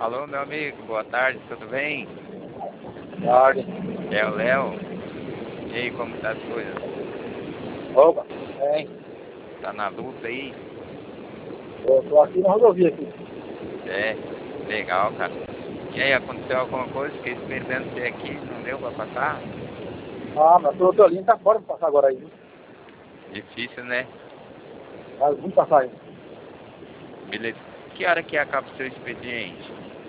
Alô, meu amigo, boa tarde, tudo bem? Tarde. É o Léo. E aí, como tá as coisas? Opa, bem. Tá na luta aí? Eu tô aqui na rodovia aqui. É, legal, cara. E aí, aconteceu alguma coisa? Fiquei esperando você aqui, não deu pra passar? Ah, mas tô ali, tá fora pra passar agora aí. Difícil, né? Mas vamos passar aí. Beleza. Que hora que acaba o seu expediente?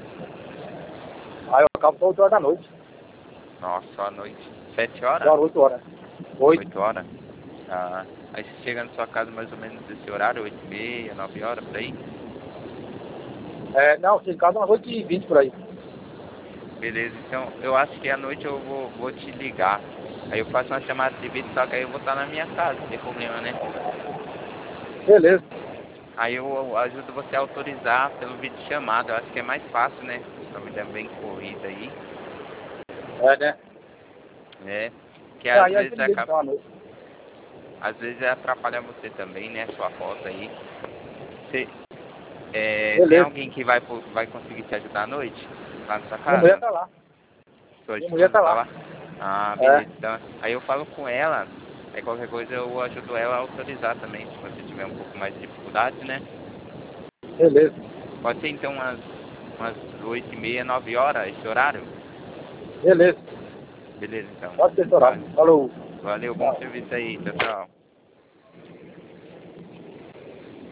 Aí eu acabo só 8 horas da noite. Nossa, só à noite. 7 horas? Agora 8 horas. 8. 8 horas? Ah, aí você chega na sua casa mais ou menos nesse horário, 8h30, 9 horas, por aí? É, não, chego em casa umas 8h20 por aí. Beleza, então eu acho que à noite eu vou te ligar. Aí eu faço uma chamada de vídeo, só que aí eu vou estar na minha casa, não tem problema, né? Beleza. Aí eu ajudo você a autorizar pelo vídeo chamada, eu acho que é mais fácil, né? Sua vida é bem corrida aí, É, né? né? Que É, às aí vezes você me liga acaba, então à noite. às vezes atrapalha você também, né? Sua rota aí. Você, tem Beleza. alguém que vai conseguir te ajudar à noite? Lá na sua Minha mulher casa? tá lá. Sua Minha mulher esposa tá tá lá. lá? Ah, beleza. É, Então, aí eu falo com ela, aí qualquer coisa eu ajudo ela a autorizar também, se você tiver um pouco mais de dificuldade, né? beleza. Pode ser então umas 8h30, 9 horas, esse horário? Beleza. Beleza, então. Pode ter esse horário. Falou. Valeu, bom Tchau. serviço aí. Tchau, tchau.